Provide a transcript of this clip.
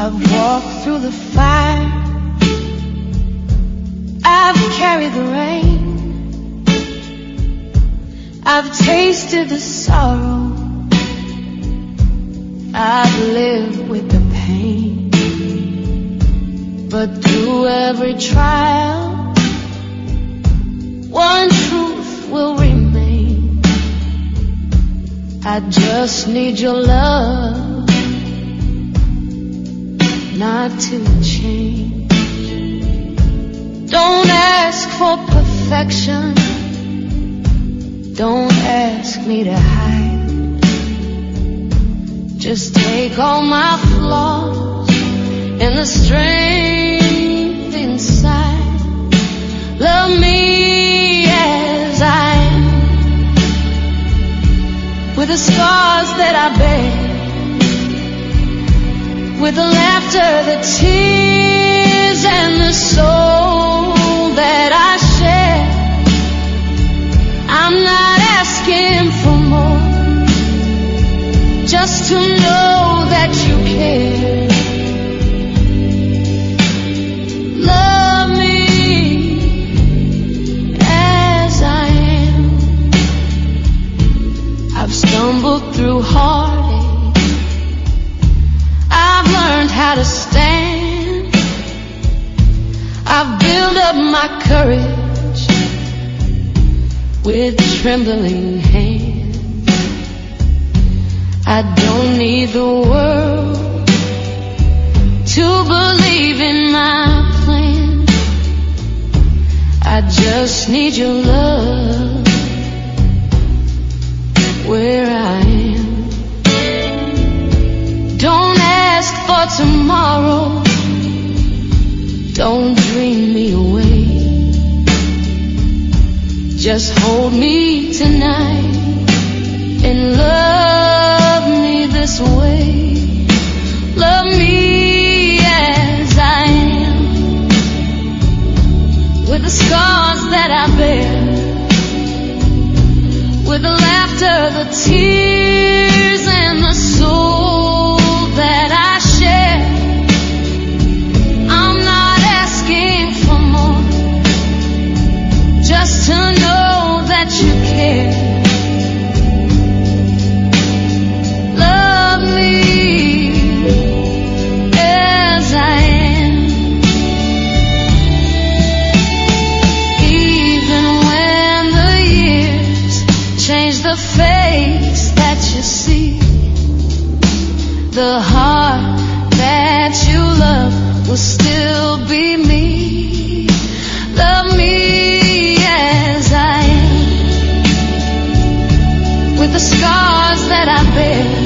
I've walked through the fire, I've carried the rain, I've tasted the sorrow, I've lived with the pain. But through every trial, one truth will remain: I just need your love, not to change. Don't ask for perfection, don't ask me to hide. Just take all my flaws and the strength inside. Love me as I am, with the scars that I bear, with the laughter, the tears, and the soul that I share. I'm not asking for more, just to know that you care. Love me as I am. I've stumbled through heartache, I've learned how to stand, I've built up my courage with trembling hands. I don't need the world to believe in my plan, I just need your love where I am. Don't ask for tomorrow, don't dream me away, just hold me tonight and love me this way. Love me as I am, with the scars that I bear, with the laughter, the tears, and the soul that I share. I'm not asking for more, just to know that you care. Love me as I am, even when the years change the face that you see, the heart that you love will still be me. Love me as I am, with the scars that I bear,